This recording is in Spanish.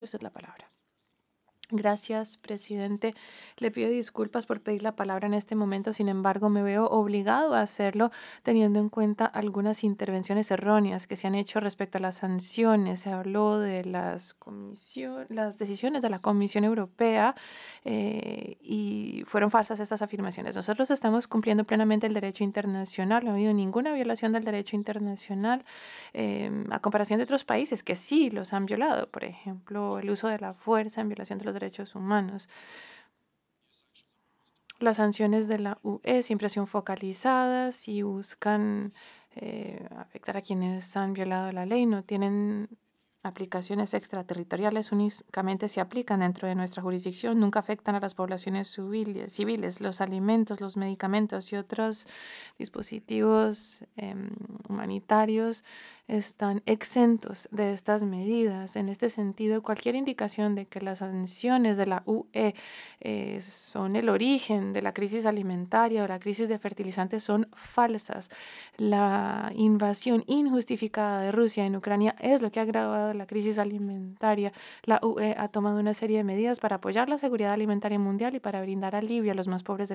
Usted la palabra. Gracias, presidente. Le pido disculpas por pedir la palabra en este momento, sin embargo, me veo obligado a hacerlo teniendo en cuenta algunas intervenciones erróneas que se han hecho respecto a las sanciones. Se habló de las decisiones de la Comisión Europea y fueron falsas estas afirmaciones. Nosotros estamos cumpliendo plenamente el derecho internacional, no ha habido ninguna violación del derecho internacional a comparación de otros países que sí los han violado, por ejemplo, el uso de la fuerza en violación de los derechos humanos. Las sanciones de la UE siempre han sido focalizadas y buscan afectar a quienes han violado la ley, no tienen aplicaciones extraterritoriales, únicamente se aplican dentro de nuestra jurisdicción, nunca afectan a las poblaciones civiles, los alimentos, los medicamentos y otros dispositivos humanitarios están exentos de estas medidas. En este sentido, cualquier indicación de que las sanciones de la UE son el origen de la crisis alimentaria o la crisis de fertilizantes son falsas. La invasión injustificada de Rusia en Ucrania es lo que ha agravado la crisis alimentaria. La UE ha tomado una serie de medidas para apoyar la seguridad alimentaria mundial y para brindar alivio a los más pobres del